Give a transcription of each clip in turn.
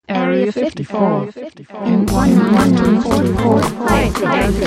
Area 54 in 1944 fight against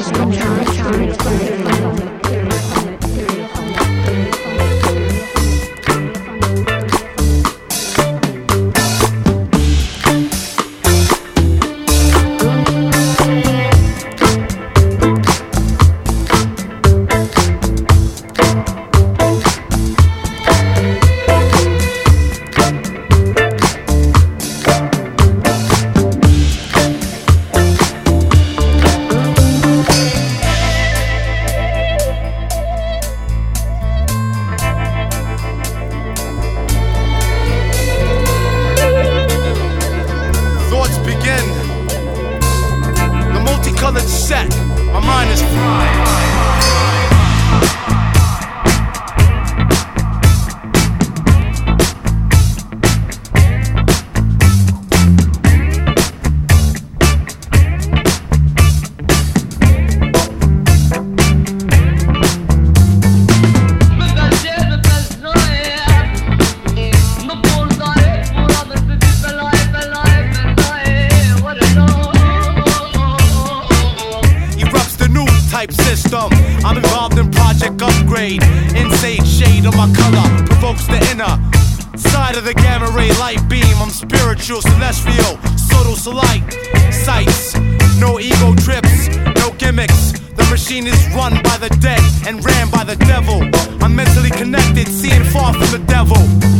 system. I'm involved in Project Upgrade. Insane shade of my color provokes the inner side of the gamma ray light beam. I'm spiritual, celestial, subtle, light sights. No ego trips, no gimmicks. The machine is run by the dead and ran by the devil. I'm mentally connected, seeing far from the devil.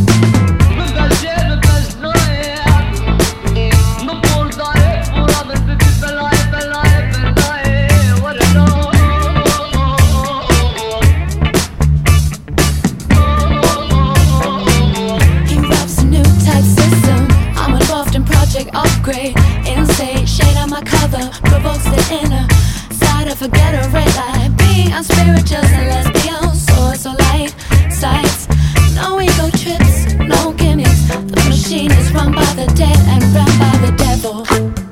Upgrade, insane shade on my cover provokes the inner side of a ghetto red light. Being on spiritual celestial, source or light sights. No ego trips, no gimmicks. The machine is run by the dead and run by the devil.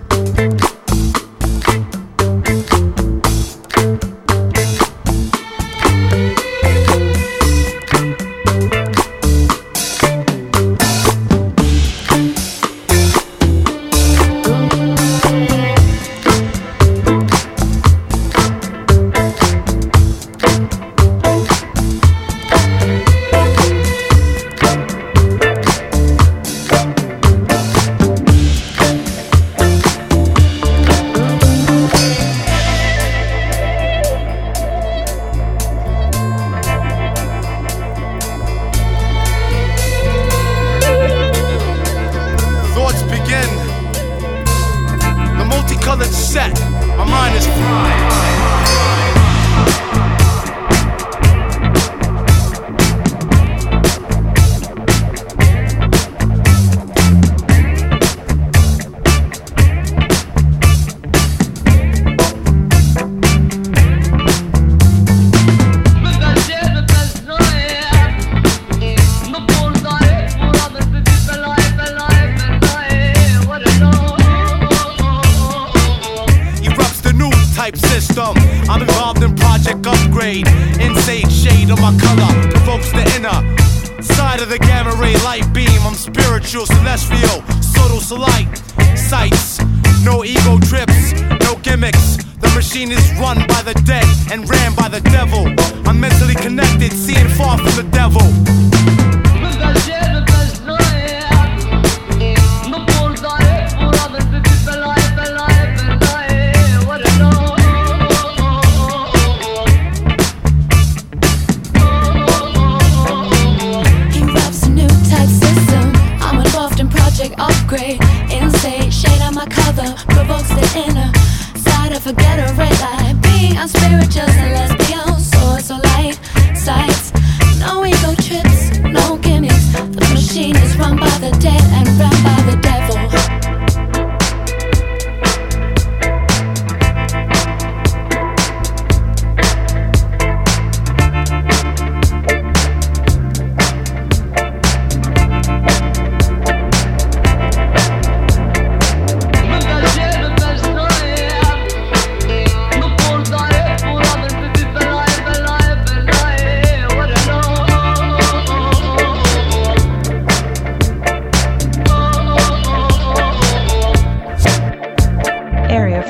Set. My mind is fried. System. I'm involved in Project Upgrade. Insane shade of my color provokes the inner side of the gamma ray light beam. I'm spiritual, celestial, subtle, light sights. No ego trips, no gimmicks. The machine is run by the dead and ran by the devil. I'm mentally connected, seeing far from the devil. Upgrade, insane shade on my cover provokes the inner side of a ghetto red light. Being on spiritual celestial, source or light sights. No ego trips, no gimmicks. The machine is run by the dead and run by the devil.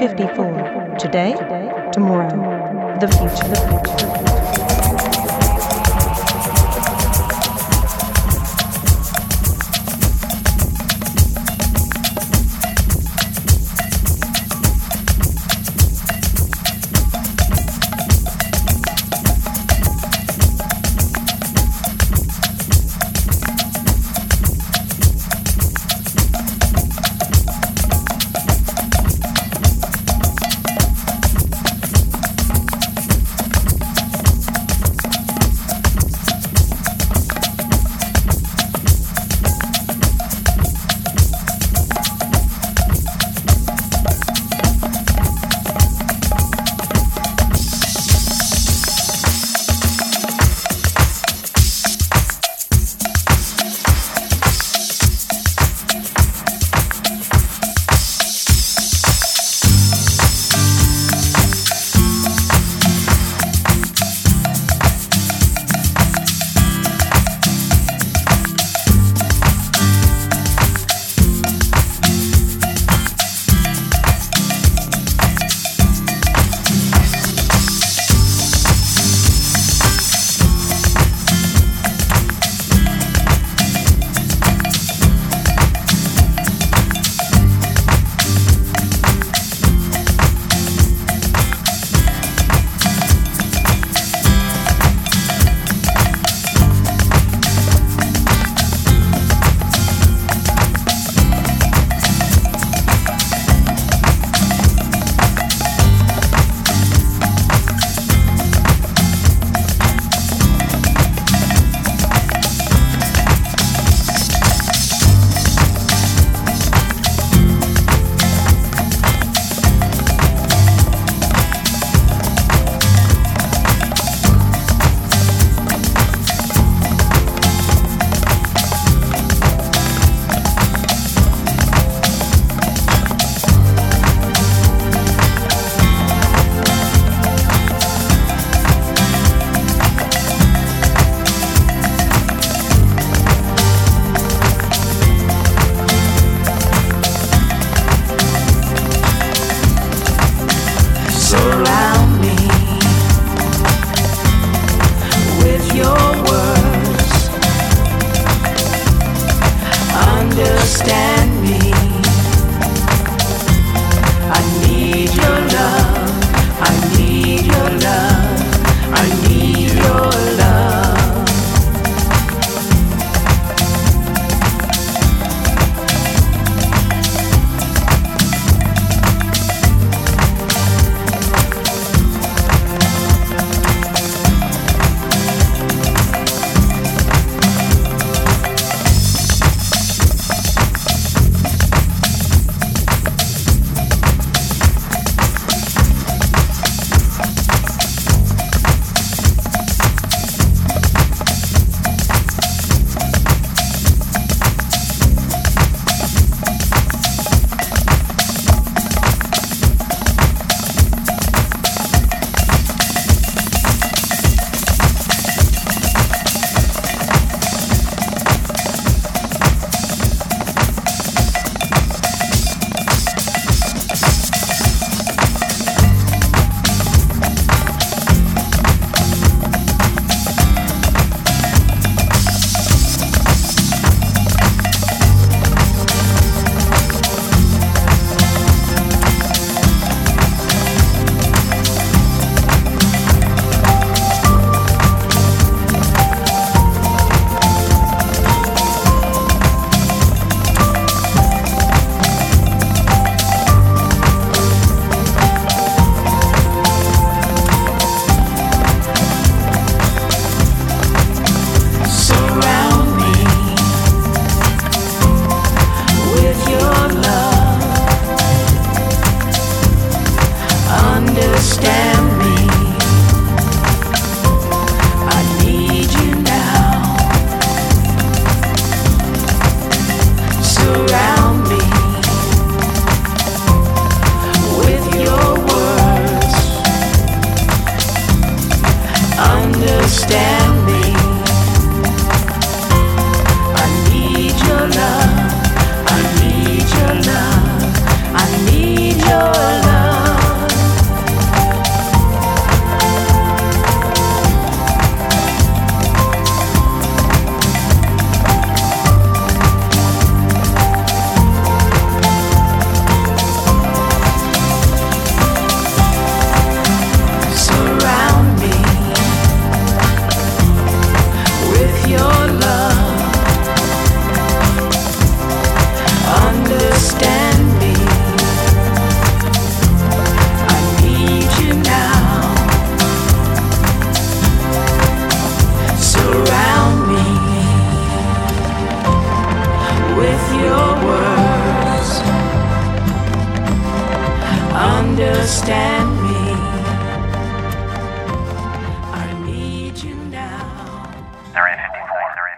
54. Today, tomorrow, the future. understand me. I need you now. Area 54.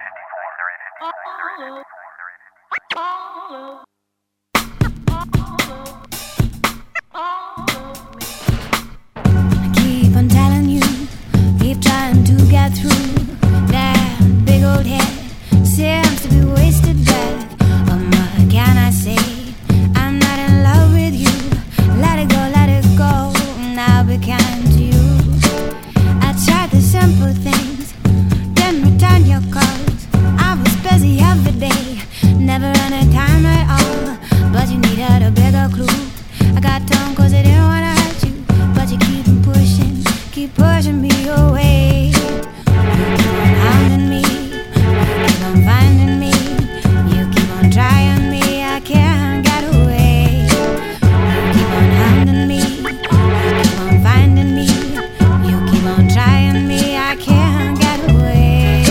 I keep on telling you, keep trying to get through. That big old head seems to be wasted breath. What can I say? I'm not in love with you. Let it go, now be kind to you. I tried the simple things, didn't return your calls. I was busy every day, never any time at all. But you needed a bigger clue. I got tongue cause I didn't wanna hurt you, but you keep pushing me away. You keep on hounding me, you keep on finding me, you keep on trying me, I can't get away. You keep on hounding me, you keep on finding me, you keep on trying me, I can't get away.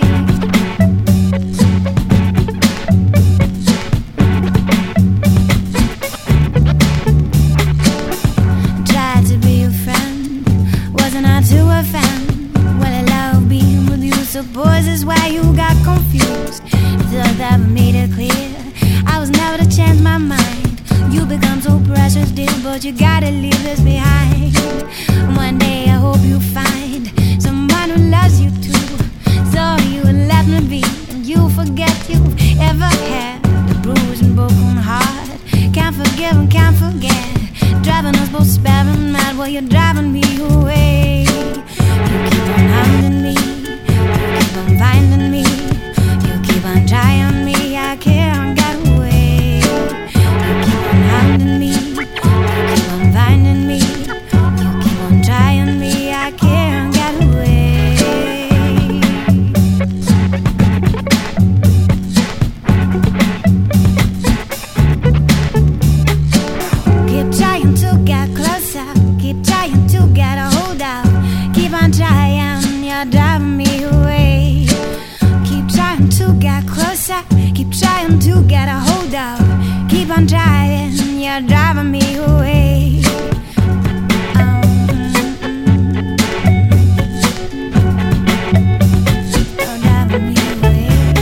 Tried to be your friend, wasn't I to offend? Well, I love being with you, suppose is why you got confused. Thought that made it clear I was never to change my mind. You become so precious, dear, but you gotta leave this behind. One day I hope you find someone who loves you too. So you let me be, and you forget you've ever had a bruised and broken heart. Can't forgive and can't forget, driving us both sparing mad while you're driving me away. You keep on hounding me, you keep on finding me, you keep on trying me, I can't get away. You keep on hounding me, you keep on finding me, you keep on trying me, I can't get away. Keep trying to get closer, keep trying to get a hold of. Keep on trying, you're driving me away. Keep trying to get closer, keep trying to get a hold of. Keep on trying, you're driving me away. You're driving me away.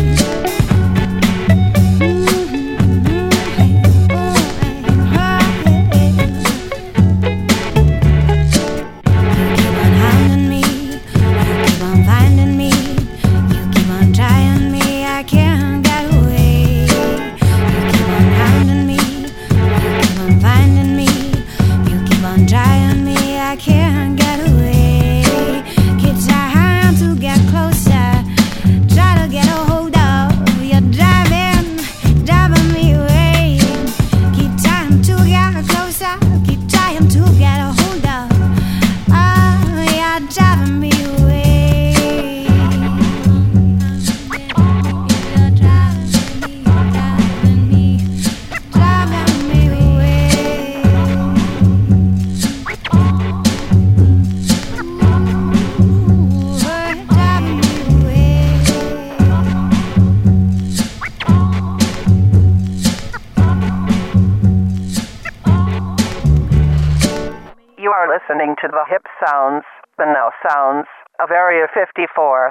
Listening to the hip sounds, the now sounds of Area 54.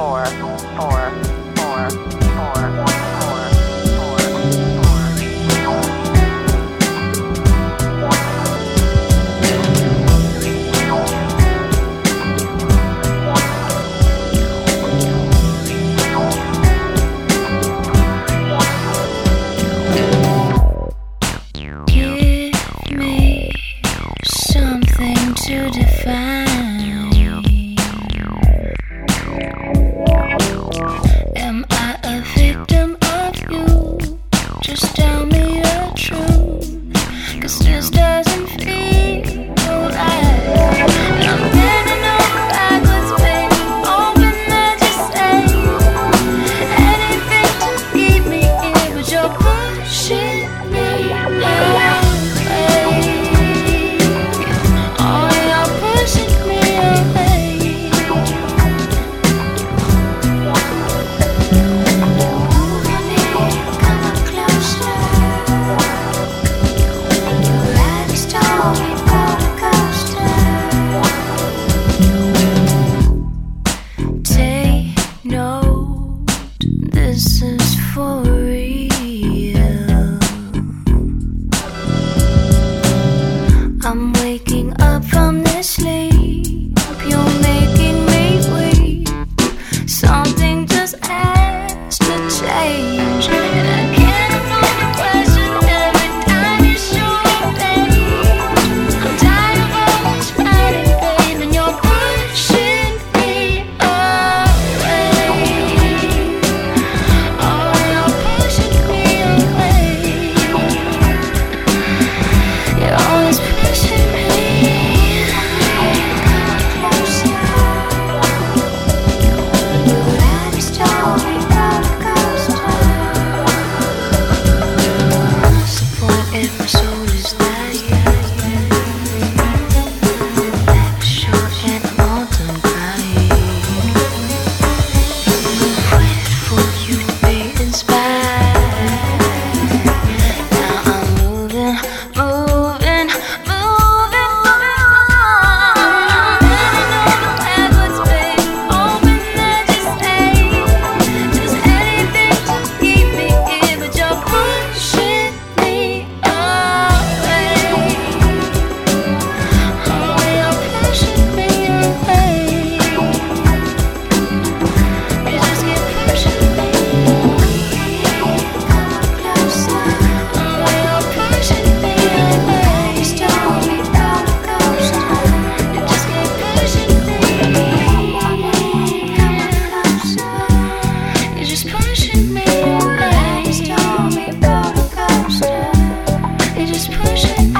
Give me something to define. Am I I'm waking up from this sleep. You're making me weak. Something just has to change. And I can't avoid the question every time you show me. I'm tired of always fighting, babe, and you're pushing me away. Oh, you're pushing me away. You're always pushing me. Come closer. You had a story about a ghost town. What's the point if my soul is dying? Life is short and I'm all done crying. Waited for you to be inspired. Now I'm moving on. Bending over backwards, babe, hoping that you stay. Just anything to keep me here, but you're pushing me away. Oh, you're pushing me away. You just keep pushing me. Come closer. Oh, you're pushing me away. Story about a ghost town. You just keep pushing me. Come closer. You're just pushing me away. Story about a ghost town. You're just pushing me.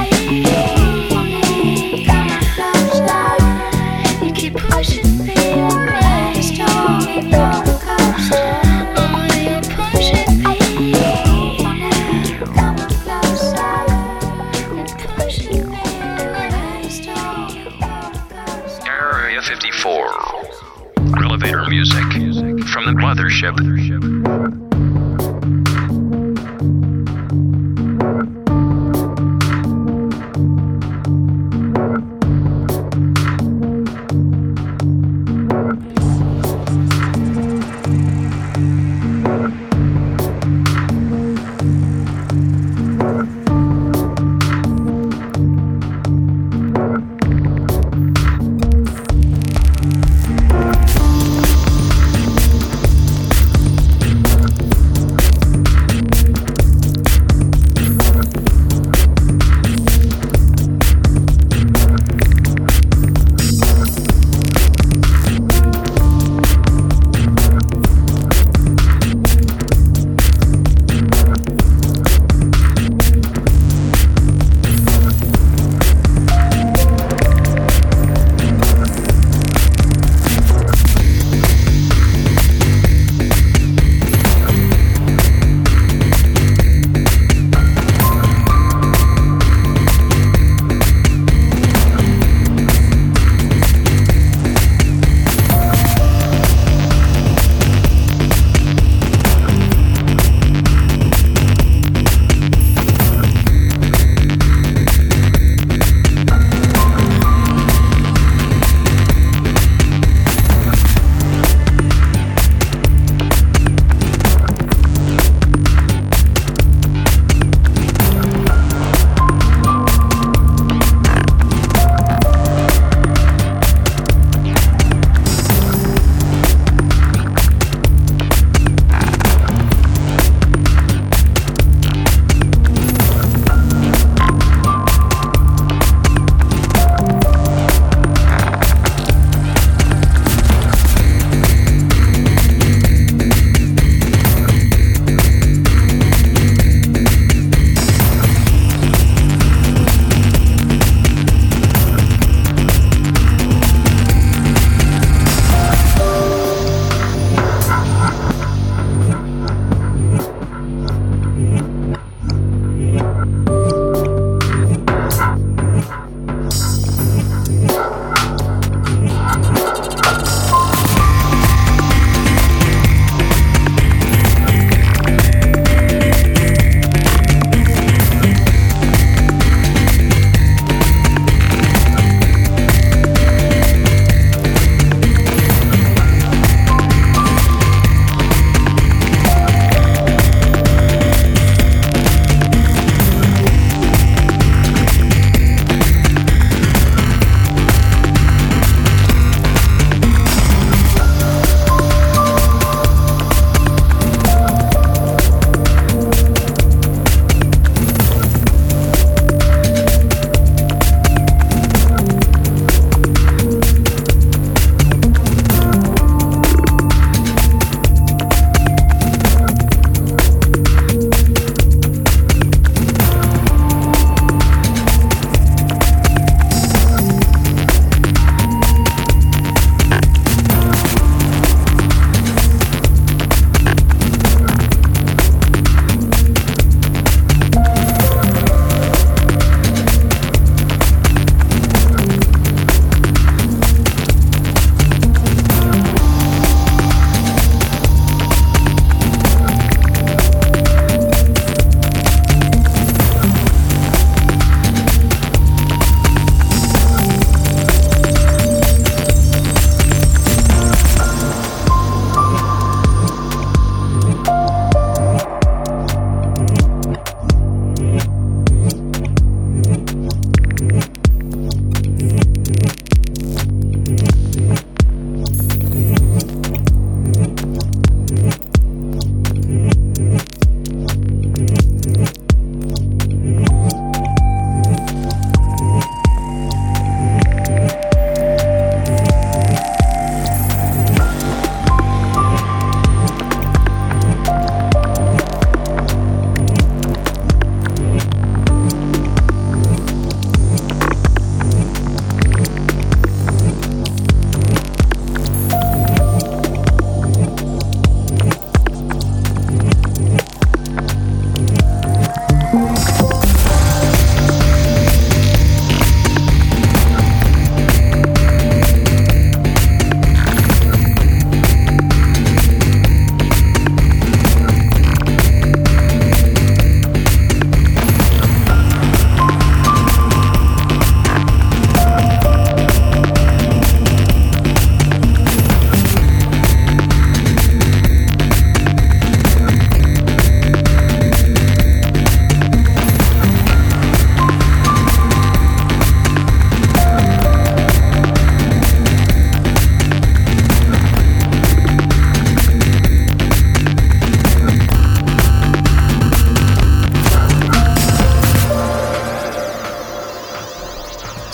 Come closer. You keep pushing me away. Story about a ghost town. Oh, you're pushing me. Come closer. You're pushing me away. Story about a ghost town. Area 54. Elevator music from the mothership.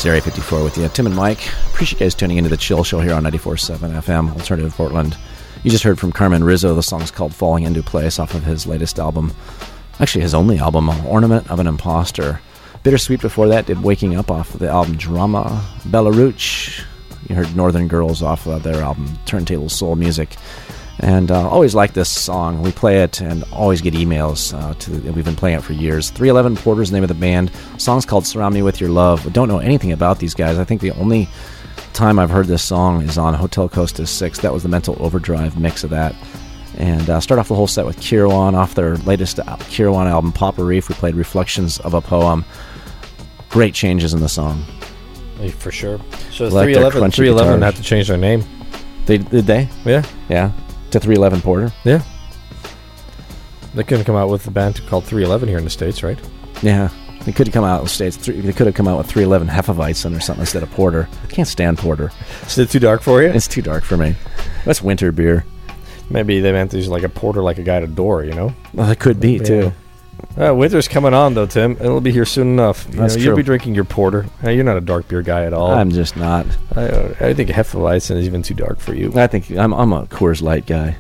It's Area 54 with you. Tim and Mike. Appreciate you guys tuning into the Chill Show here on 94.7 FM, Alternative Portland. You just heard from Carmen Rizzo. The song's called Falling Into Place off of his latest album. Actually, his only album, Ornament of an Imposter. Bittersweet before that did Waking Up off of the album Drama. Bella Rouch. You heard Northern Girls off of their album Turntable Soul Music. And always like this song. We play it and always get emails. We've been playing it for years. 311 Porter's the name of the band. The song's called Surround Me With Your Love. I don't know anything about these guys. I think the only time I've heard this song is on Hotel Costa 6. That was the Mental Overdrive mix of that. And start off the whole set with Kirwan off their latest Kirwan album, Papa Reef. We played Reflections of a Poem. Great changes in the song. For sure. So 311 had to change their name. Did they? Yeah. Yeah. To 311 Porter? Yeah. They couldn't come out with a band called 311 here in the States, right? Yeah. They could have come out with States. They could have come out with 311 Hefeweizen or something instead of Porter. I can't stand Porter. Is it too dark for you? It's too dark for me. That's winter beer. Maybe they meant to use like a porter like a guy at a door, you know? Well, it could be, too. Winter's coming on, though, Tim. It'll be here soon enough. That's true. You'll be drinking your porter. You're not a dark beer guy at all. I'm just not. I think Hefeweizen is even too dark for you. I think I'm a Coors Light guy.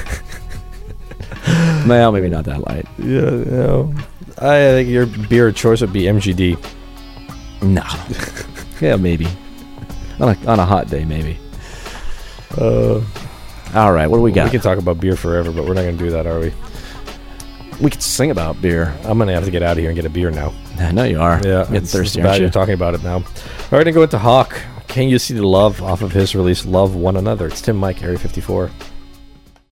Well, maybe not that light. Yeah, I think your beer of choice would be MGD. No. Yeah, maybe. On a hot day, maybe. All right, what do we got? We can talk about beer forever, but we're not going to do that, are we? We could sing about beer. I'm going to have to get out of here and get a beer now. I know you are. Yeah. Getting thirsty, aren't you? You're talking about it now. All right, and go into Hawk. Can You See the Love off of his release, Love One Another. It's Tim Mike, Area 54.